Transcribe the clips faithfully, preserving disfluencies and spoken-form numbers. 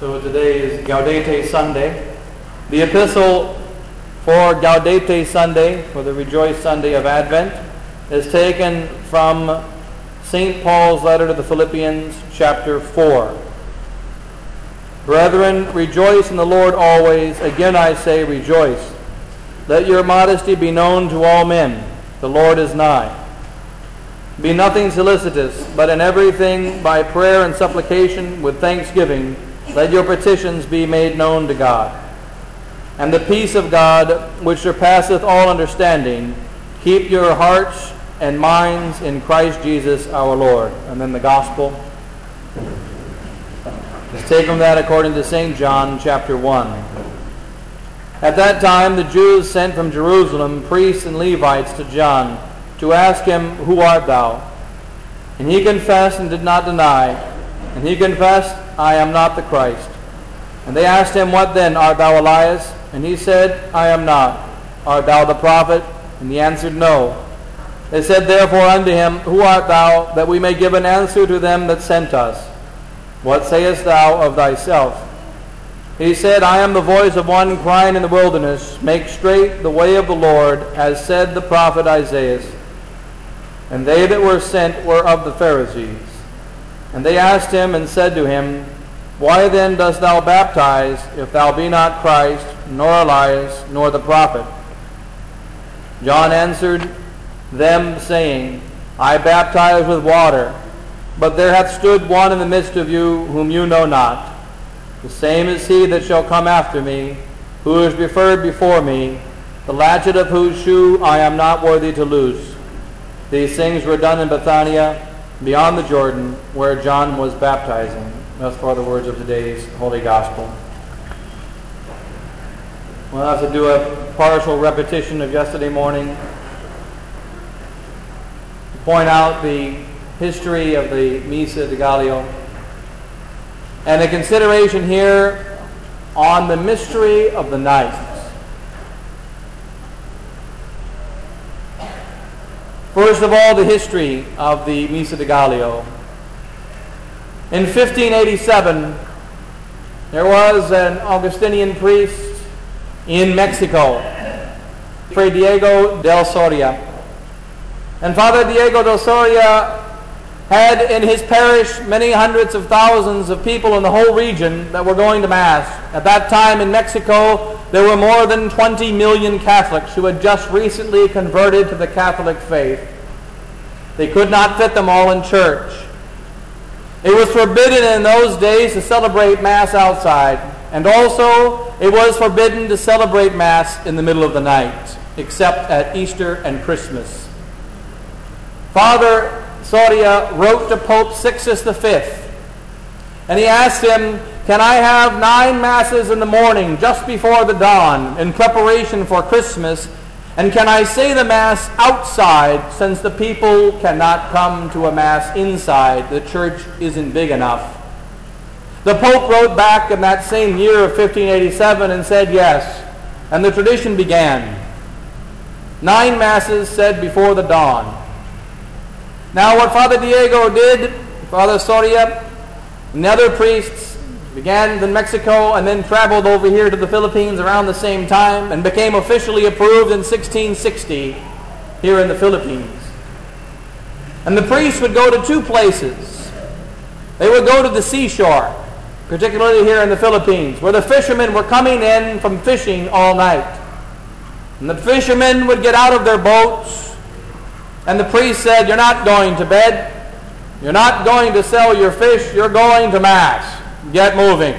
So today is Gaudete Sunday. The epistle for Gaudete Sunday, for the Rejoice Sunday of Advent, is taken from Saint Paul's letter to the Philippians, chapter four. Brethren, rejoice in the Lord always. Again I say, rejoice. Let your modesty be known to all men. The Lord is nigh. Be nothing solicitous, but in everything by prayer and supplication with thanksgiving, let your petitions be made known to God. And the peace of God, which surpasseth all understanding, keep your hearts and minds in Christ Jesus our Lord. And then the Gospel. Let's take from that according to Saint John, chapter one. At that time the Jews sent from Jerusalem priests and Levites to John, to ask him, Who art thou? And he confessed and did not deny. And he confessed, I am not the Christ. And they asked him, What then? Art thou Elias? And he said, I am not. Art thou the prophet? And he answered, No. They said therefore unto him, Who art thou, that we may give an answer to them that sent us? What sayest thou of thyself? He said, I am the voice of one crying in the wilderness, Make straight the way of the Lord, as said the prophet Isaiah. And they that were sent were of the Pharisees. And they asked him and said to him, Why then dost thou baptize, if thou be not Christ, nor Elias, nor the prophet? John answered them, saying, I baptize with water, but there hath stood one in the midst of you, whom you know not. The same is he that shall come after me, who is preferred before me, the latchet of whose shoe I am not worthy to loose. These things were done in Bethania, beyond the Jordan, where John was baptizing. Thus far the words of today's Holy Gospel. We'll have to do a partial repetition of yesterday morning to point out the history of the Missa de Gallio, and a consideration here on the mystery of the night. First of all, the history of the Missa de Gallio. In fifteen eighty-seven, there was an Augustinian priest in Mexico, Fray Diego del Soria. And Father Diego del Soria had in his parish many hundreds of thousands of people in the whole region that were going to Mass. At that time in Mexico, there were more than twenty million Catholics who had just recently converted to the Catholic faith. They could not fit them all in church. It was forbidden in those days to celebrate Mass outside, and also it was forbidden to celebrate Mass in the middle of the night, except at Easter and Christmas. Father Soria wrote to Pope Sixtus the Fifth, and he asked him, Can I have nine Masses in the morning just before the dawn in preparation for Christmas, and can I say the Mass outside since the people cannot come to a Mass inside? The church isn't big enough. The Pope wrote back in that same year of fifteen eighty-seven and said yes, and the tradition began. Nine Masses said before the dawn. Now what Father Diego did, Father Soria, and the other priests began in Mexico and then traveled over here to the Philippines around the same time and became officially approved in sixteen sixty here in the Philippines. And the priests would go to two places. They would go to the seashore, particularly here in the Philippines, where the fishermen were coming in from fishing all night. And the fishermen would get out of their boats, and the priest said, You're not going to bed. You're not going to sell your fish. You're going to Mass. Get moving.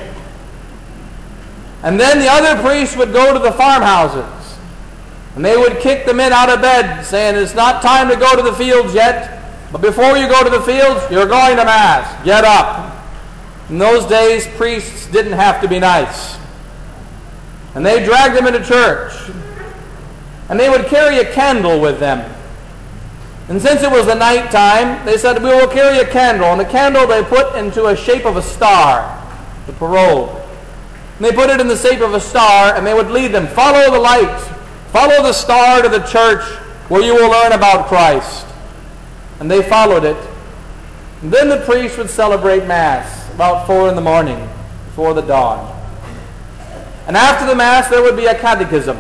And then the other priests would go to the farmhouses, and they would kick the men out of bed, saying, It's not time to go to the fields yet, but before you go to the fields, you're going to Mass. Get up. In those days, priests didn't have to be nice. And they dragged them into church, and they would carry a candle with them. And since it was the night time, they said, We will carry a candle. And the candle they put into a shape of a star, the parole. And they put it in the shape of a star, and they would lead them, Follow the light. Follow the star to the church where you will learn about Christ. And they followed it. And then the priest would celebrate Mass about four in the morning. before the dawn. And after the Mass, there would be a catechism.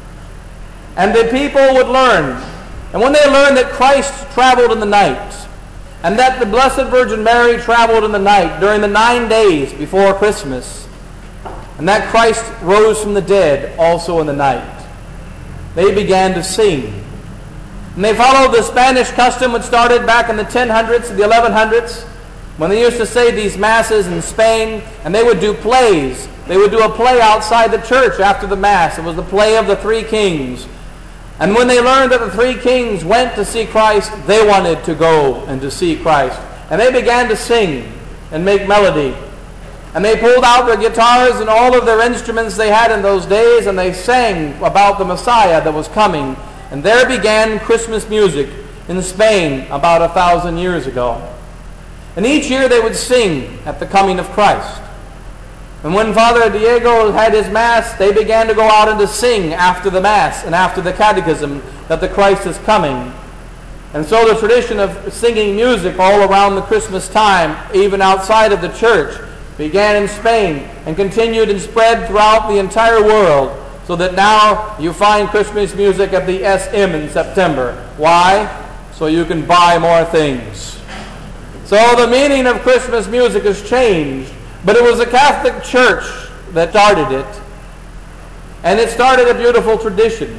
And the people would learn. And when they learned that Christ traveled in the night, and that the Blessed Virgin Mary traveled in the night during the nine days before Christmas, and that Christ rose from the dead also in the night, they began to sing. And they followed the Spanish custom which started back in the ten hundreds and the eleven hundreds, when they used to say these Masses in Spain, and they would do plays. They would do a play outside the church after the Mass. It was the play of the Three Kings. And when they learned that the three kings went to see Christ, they wanted to go and to see Christ. And they began to sing and make melody. And they pulled out their guitars and all of their instruments they had in those days, and they sang about the Messiah that was coming. And there began Christmas music in Spain about a thousand years ago. And each year they would sing at the coming of Christ. And when Father Diego had his Mass, they began to go out and to sing after the Mass and after the catechism that the Christ is coming. And so the tradition of singing music all around the Christmas time, even outside of the church, began in Spain and continued and spread throughout the entire world, so that now you find Christmas music at the S M in September. Why? So you can buy more things. So the meaning of Christmas music has changed. But it was the Catholic Church that started it. And it started a beautiful tradition.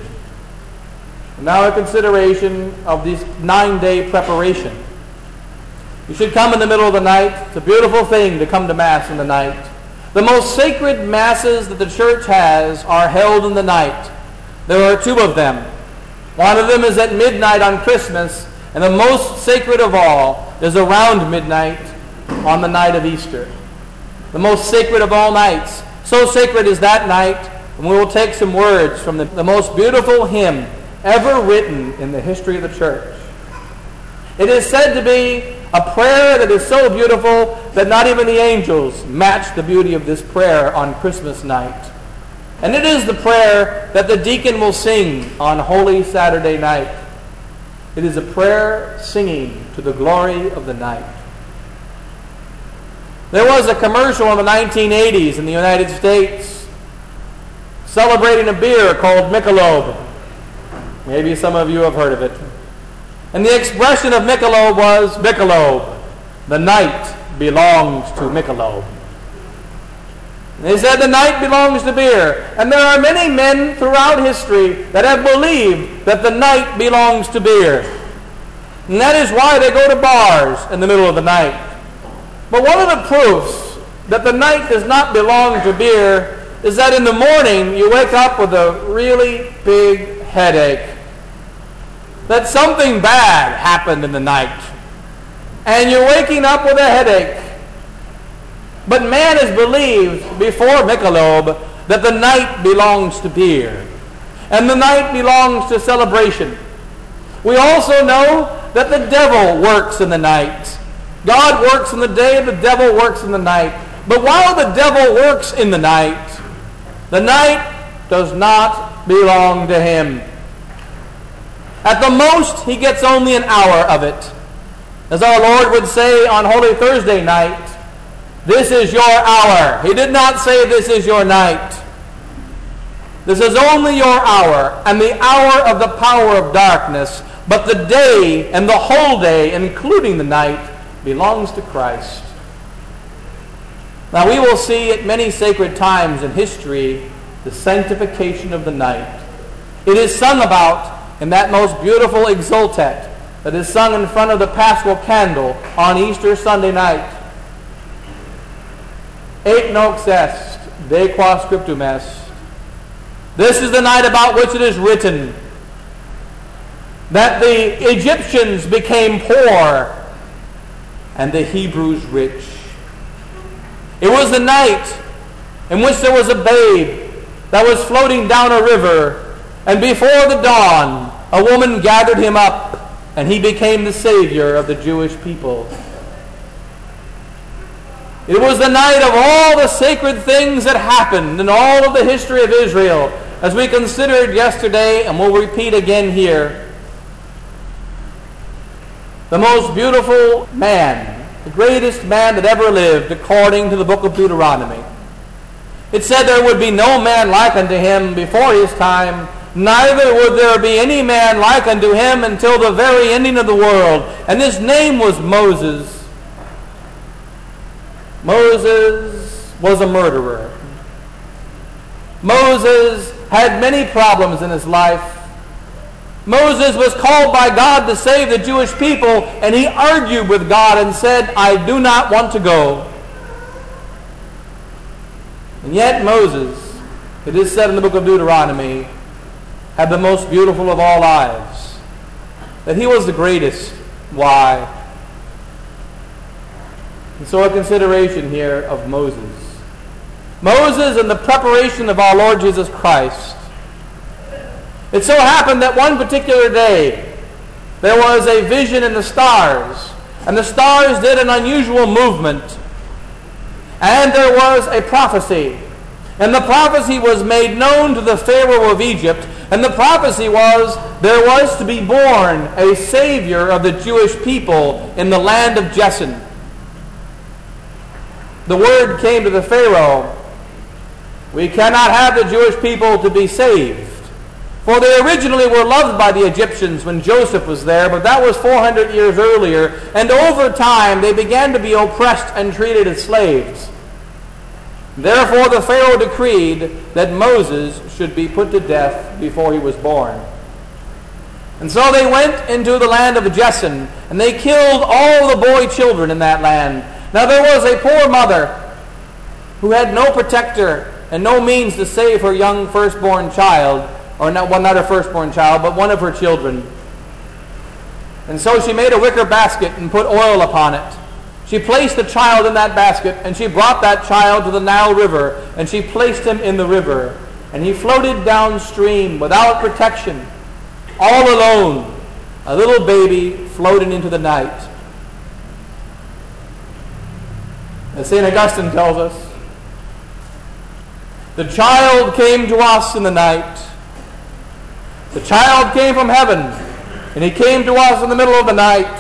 Now a consideration of this nine-day preparation. You should come in the middle of the night. It's a beautiful thing to come to Mass in the night. The most sacred Masses that the Church has are held in the night. There are two of them. One of them is at midnight on Christmas, and the most sacred of all is around midnight on the night of Easter. The most sacred of all nights. So sacred is that night, and we will take some words from the, the most beautiful hymn ever written in the history of the church. It is said to be a prayer that is so beautiful that not even the angels match the beauty of this prayer on Christmas night. And it is the prayer that the deacon will sing on Holy Saturday night. It is a prayer singing to the glory of the night. There was a commercial in the nineteen eighties in the United States celebrating a beer called Michelob. Maybe some of you have heard of it. And the expression of Michelob was, Michelob, the night belongs to Michelob. And they said the night belongs to beer. And there are many men throughout history that have believed that the night belongs to beer. And that is why they go to bars in the middle of the night. But one of the proofs that the night does not belong to beer is that in the morning you wake up with a really big headache. That something bad happened in the night. And you're waking up with a headache. But man has believed before Michelob that the night belongs to beer. And the night belongs to celebration. We also know that the devil works in the night. God works in the day, the devil works in the night. But while the devil works in the night, the night does not belong to him. At the most, he gets only an hour of it. As our Lord would say on Holy Thursday night, this is your hour. He did not say this is your night. This is only your hour, and the hour of the power of darkness. But the day and the whole day, including the night, belongs to Christ. Now we will see at many sacred times in history the sanctification of the night. It is sung about in that most beautiful exultet that is sung in front of the Paschal candle on Easter Sunday night. Et nox est, de qua scriptum est. This is the night about which it is written that the Egyptians became poor and the Hebrews rich. It was the night in which there was a babe that was floating down a river, and before the dawn a woman gathered him up, and he became the Savior of the Jewish people. It was the night of all the sacred things that happened in all of the history of Israel, as we considered yesterday, and we'll repeat again here. The most beautiful man, the greatest man that ever lived, according to the book of Deuteronomy, It said there would be no man like unto him before his time, neither would there be any man like unto him until the very ending of the world. And his name was Moses. Moses was a murderer. Moses had many problems in his life. Moses was called by God to save the Jewish people, and he argued with God and said, I do not want to go. And yet Moses, it is said in the book of Deuteronomy, had the most beautiful of all lives. That he was the greatest. Why? And so a consideration here of Moses. Moses and the preparation of our Lord Jesus Christ. It so happened that one particular day, there was a vision in the stars, and the stars did an unusual movement. And there was a prophecy. And the prophecy was made known to the Pharaoh of Egypt. And the prophecy was, there was to be born a Savior of the Jewish people in the land of Jessamine. The word came to the Pharaoh, we cannot have the Jewish people to be saved. For they originally were loved by the Egyptians when Joseph was there, but that was four hundred years earlier. And over time, they began to be oppressed and treated as slaves. Therefore, the Pharaoh decreed that Moses should be put to death before he was born. And so they went into the land of Jessamine, and they killed all the boy children in that land. Now there was a poor mother who had no protector and no means to save her young firstborn child, or not, well, not her firstborn child, but one of her children. And so she made a wicker basket and put oil upon it. She placed the child in that basket, and she brought that child to the Nile River, and she placed him in the river. And he floated downstream without protection, all alone, a little baby floating into the night. As Saint Augustine tells us, the child came to us in the night. The child came from heaven, and he came to us in the middle of the night.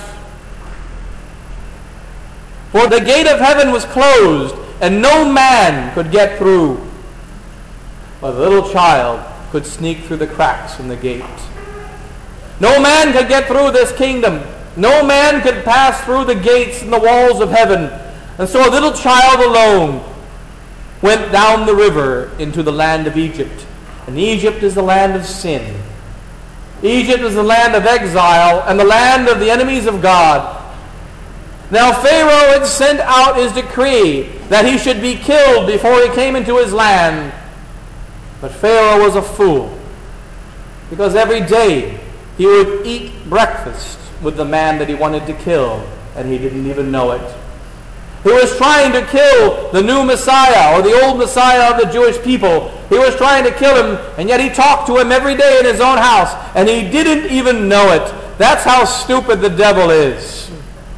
For the gate of heaven was closed, and no man could get through. But the little child could sneak through the cracks in the gate. No man could get through this kingdom. No man could pass through the gates and the walls of heaven. And so a little child alone went down the river into the land of Egypt. And Egypt is the land of sin. Egypt is the land of exile and the land of the enemies of God. Now Pharaoh had sent out his decree that he should be killed before he came into his land. But Pharaoh was a fool, because every day he would eat breakfast with the man that he wanted to kill, and he didn't even know it. He was trying to kill the new Messiah, or the old Messiah of the Jewish people. He was trying to kill him, and yet he talked to him every day in his own house, and he didn't even know it. That's how stupid the devil is.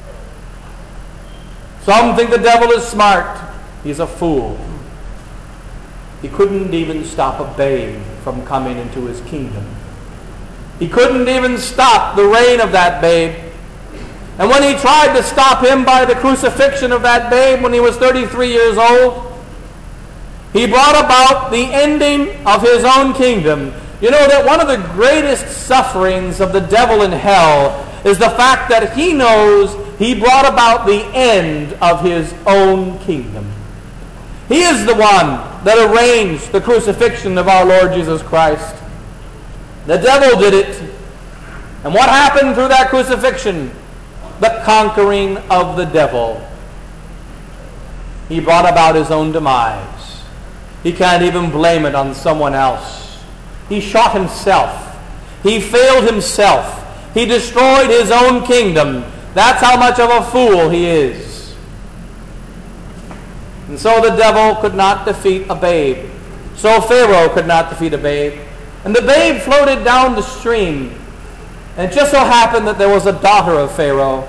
Some think the devil is smart. He's a fool. He couldn't even stop a babe from coming into his kingdom. He couldn't even stop the reign of that babe. And when he tried to stop him by the crucifixion of that babe when he was thirty-three years old, he brought about the ending of his own kingdom. You know that one of the greatest sufferings of the devil in hell is the fact that he knows he brought about the end of his own kingdom. He is the one that arranged the crucifixion of our Lord Jesus Christ. The devil did it. And what happened through that crucifixion? The conquering of the devil. He brought about his own demise. He can't even blame it on someone else. He shot himself. He failed himself. He destroyed his own kingdom. That's how much of a fool he is. And so the devil could not defeat a babe. So Pharaoh could not defeat a babe. And the babe floated down the stream. And it just so happened that there was a daughter of Pharaoh.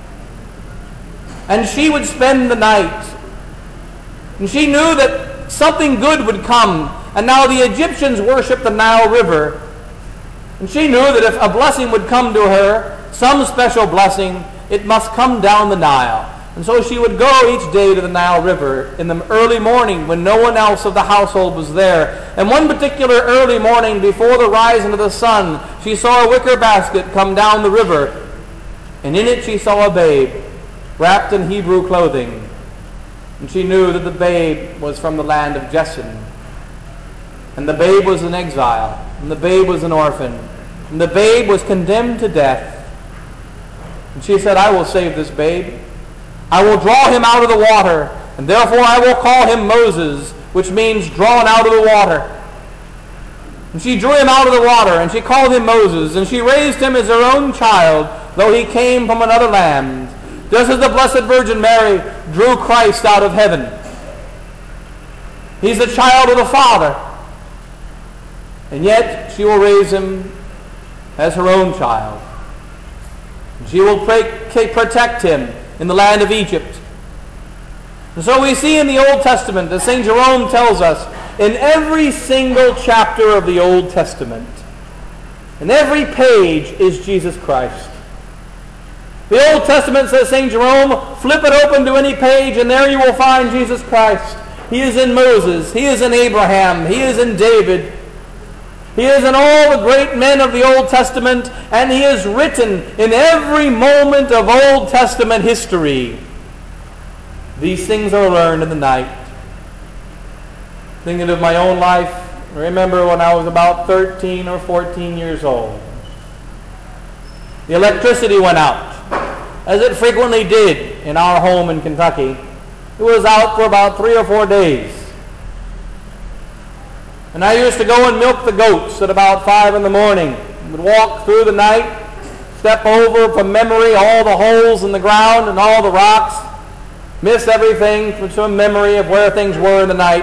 And she would spend the night. And she knew that something good would come. And now the Egyptians worshiped the Nile River. And she knew that if a blessing would come to her, some special blessing, it must come down the Nile. And so she would go each day to the Nile River in the early morning when no one else of the household was there. And one particular early morning before the rising of the sun, she saw a wicker basket come down the river. And in it she saw a babe wrapped in Hebrew clothing. And she knew that the babe was from the land of Jessen. And the babe was in exile. And the babe was an orphan. And the babe was condemned to death. And she said, I will save this babe. I will draw him out of the water, and therefore I will call him Moses, which means drawn out of the water. And she drew him out of the water, and she called him Moses, and she raised him as her own child, though he came from another land, just as the Blessed Virgin Mary drew Christ out of heaven. He's the child of the Father, and yet she will raise him as her own child. She will pray, protect him in the land of Egypt. And so we see in the Old Testament, as Saint Jerome tells us, in every single chapter of the Old Testament, in every page is Jesus Christ. The Old Testament, says Saint Jerome, flip it open to any page and there you will find Jesus Christ. He is in Moses, he is in Abraham, he is in David, he is in all the great men of the Old Testament, and he is written in every moment of Old Testament history. These things are learned in the night. Thinking of my own life, I remember when I was about thirteen or fourteen years old. The electricity went out, as it frequently did in our home in Kentucky. It was out for about three or four days. And I used to go and milk the goats at about five in the morning. Would walk through the night, step over from memory all the holes in the ground and all the rocks, miss everything from memory of where things were in the night.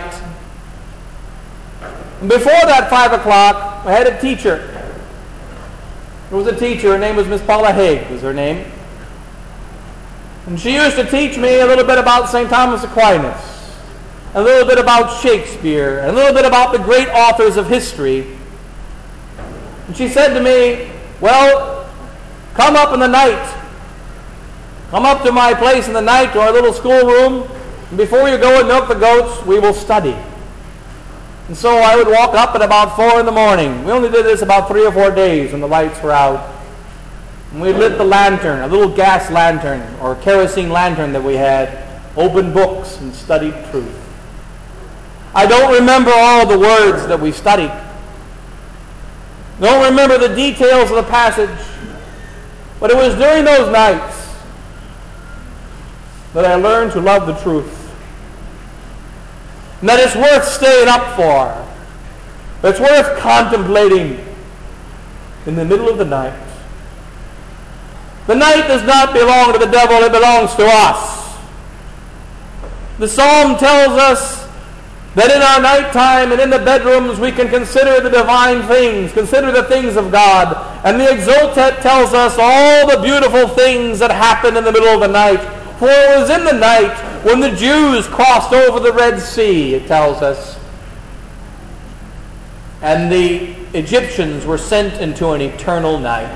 And before that five o'clock, I had a teacher. There was a teacher, her name was Miss Paula Haig, was her name. And she used to teach me a little bit about Saint Thomas Aquinas, a little bit about Shakespeare, and a little bit about the great authors of history. And she said to me, well, come up in the night. Come up to my place in the night, to our little schoolroom, and before you go and milk the goats, we will study. And so I would walk up at about four in the morning. We only did this about three or four days when the lights were out. And we lit the lantern, a little gas lantern or kerosene lantern that we had, opened books and studied truth. I don't remember all the words that we studied. Don't remember the details of the passage. But it was during those nights that I learned to love the truth. And that it's worth staying up for. It's worth contemplating in the middle of the night. The night does not belong to the devil, it belongs to us. The psalm tells us that in our nighttime and in the bedrooms we can consider the divine things, consider the things of God. And the Exultet tells us all the beautiful things that happen in the middle of the night. For it was in the night when the Jews crossed over the Red Sea, it tells us. And the Egyptians were sent into an eternal night.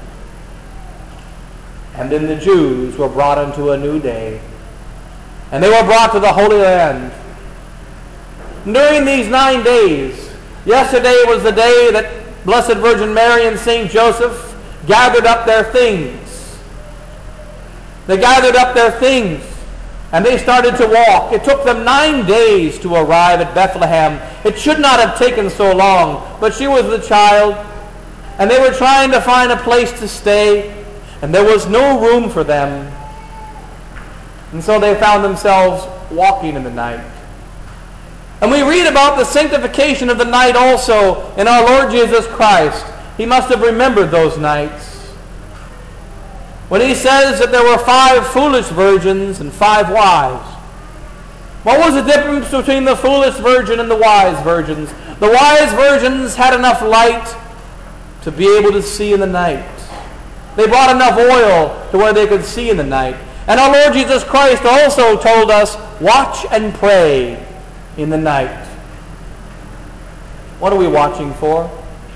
And then the Jews were brought into a new day. And they were brought to the Holy Land. During these nine days, yesterday was the day that Blessed Virgin Mary and Saint Joseph gathered up their things. They gathered up their things and they started to walk. It took them nine days to arrive at Bethlehem. It should not have taken so long, but she was the child and they were trying to find a place to stay and there was no room for them. And so they found themselves walking in the night. And we read about the sanctification of the night also in our Lord Jesus Christ. He must have remembered those nights. When he says that there were five foolish virgins and five wise. What was the difference between the foolish virgin and the wise virgins? The wise virgins had enough light to be able to see in the night. They brought enough oil to where they could see in the night. And our Lord Jesus Christ also told us, watch and pray in the night. What are we watching for?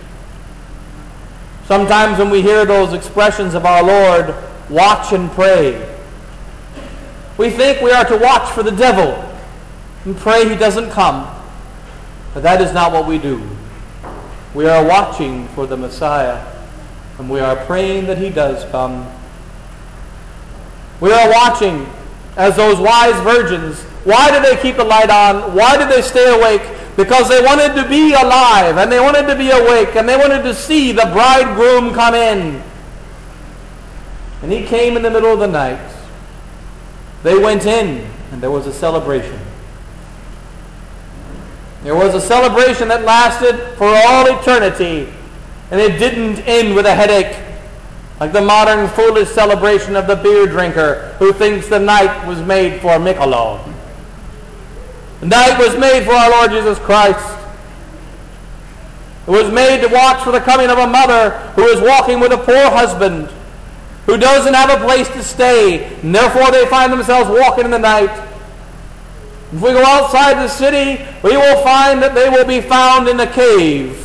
Sometimes when we hear those expressions of our Lord, watch and pray, We think we are to watch for the devil and pray he doesn't come. But that is not what we do. We are watching for the Messiah, and we are praying that he does come. We are watching as those wise virgins. Why did they keep the light on? Why did they stay awake? Because they wanted to be alive, and they wanted to be awake, and they wanted to see the bridegroom come in. And he came in the middle of the night. They went in, and there was a celebration. There was a celebration that lasted for all eternity, and it didn't end with a headache, like the modern foolish celebration of the beer drinker who thinks the night was made for Michelob. The night was made for our Lord Jesus Christ. It was made to watch for the coming of a mother who is walking with a poor husband, who doesn't have a place to stay, and therefore they find themselves walking in the night. If we go outside the city, we will find that they will be found in a cave.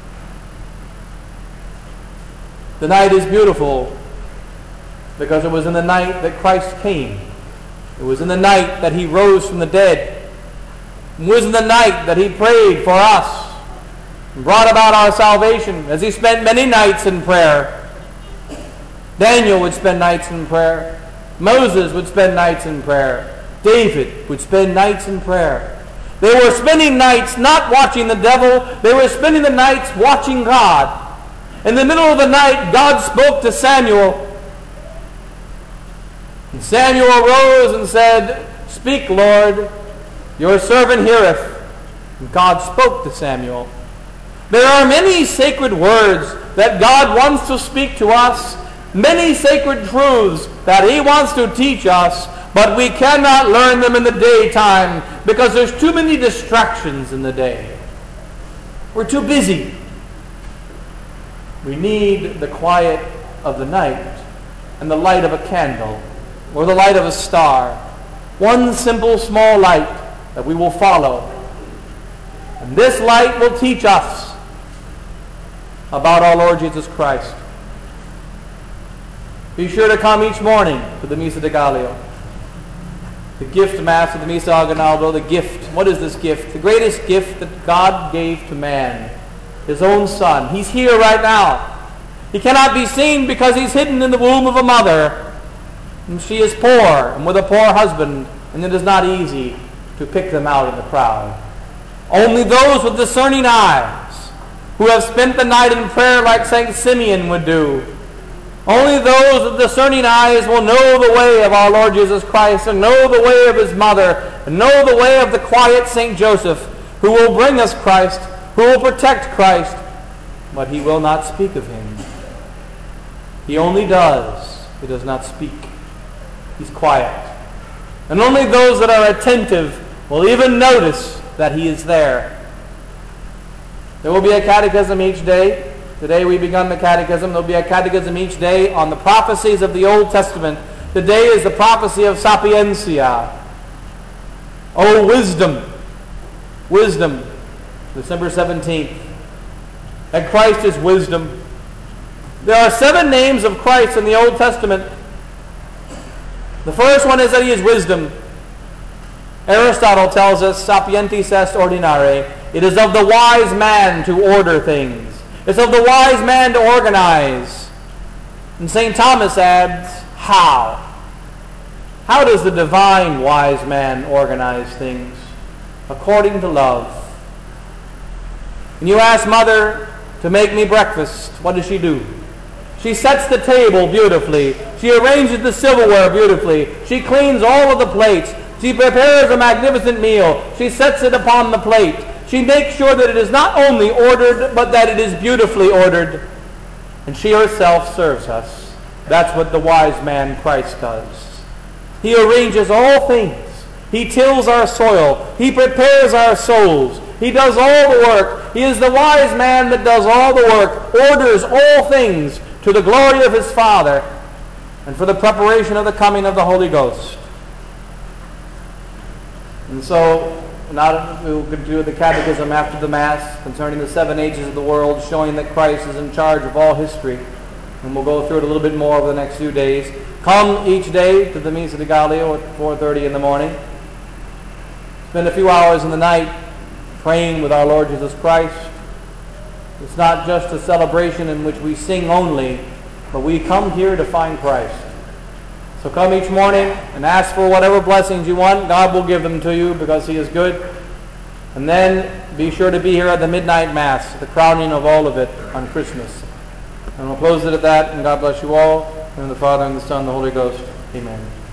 The night is beautiful because it was in the night that Christ came. It was in the night that he rose from the dead. It was in the night that he prayed for us and brought about our salvation, as he spent many nights in prayer. Daniel would spend nights in prayer. Moses would spend nights in prayer. David would spend nights in prayer. They were spending nights not watching the devil. They were spending the nights watching God. In the middle of the night, God spoke to Samuel. And Samuel arose and said, "Speak, Lord, your servant heareth." And God spoke to Samuel. There are many sacred words that God wants to speak to us, many sacred truths that he wants to teach us, but we cannot learn them in the daytime because there's too many distractions in the day. We're too busy. We need the quiet of the night and the light of a candle or the light of a star. One simple small light that we will follow. And this light will teach us about our Lord Jesus Christ. Be sure to come each morning to the Missa de Gallio. The gift Mass of the Missa Aguinaldo, the gift. What is this gift? The greatest gift that God gave to man. His own Son. He's here right now. He cannot be seen because he's hidden in the womb of a mother. And she is poor and with a poor husband, and it is not easy to pick them out in the crowd. Only those with discerning eyes, who have spent the night in prayer like Saint Simeon would do, only those with discerning eyes will know the way of our Lord Jesus Christ and know the way of his mother and know the way of the quiet Saint Joseph, who will bring us Christ, who will protect Christ, but he will not speak of him. He only does. He does not speak. He's quiet. And only those that are attentive will even notice that he is there. There will be a catechism each day. Today we begun the catechism. There will be a catechism each day on the prophecies of the Old Testament. Today is the prophecy of Sapientia. Oh, wisdom. Wisdom. December seventeenth. That Christ is wisdom. There are seven names of Christ in the Old Testament. The first one is that he is wisdom. Aristotle tells us, sapientis est ordinare. It is of the wise man to order things. It's of the wise man to organize. And Saint Thomas adds, how? How does the divine wise man organize things? According to love. When you ask Mother to make me breakfast, what does she do? She sets the table beautifully. She arranges the silverware beautifully. She cleans all of the plates. She prepares a magnificent meal. She sets it upon the plate. She makes sure that it is not only ordered, but that it is beautifully ordered. And she herself serves us. That's what the wise man Christ does. He arranges all things. He tills our soil. He prepares our souls. He does all the work. He is the wise man that does all the work, orders all things to the glory of his Father and for the preparation of the coming of the Holy Ghost. And so, now we will do the catechism after the Mass concerning the seven ages of the world, showing that Christ is in charge of all history. And we'll go through it a little bit more over the next few days. Come each day to the Misa de Gallio at four thirty in the morning. Spend a few hours in the night praying with our Lord Jesus Christ. It's not just a celebration in which we sing only, but we come here to find Christ. So come each morning and ask for whatever blessings you want. God will give them to you because He is good. And then be sure to be here at the midnight Mass, the crowning of all of it on Christmas. And we'll close it at that, and God bless you all. In the name of the Father, and the Son, and the Holy Ghost. Amen.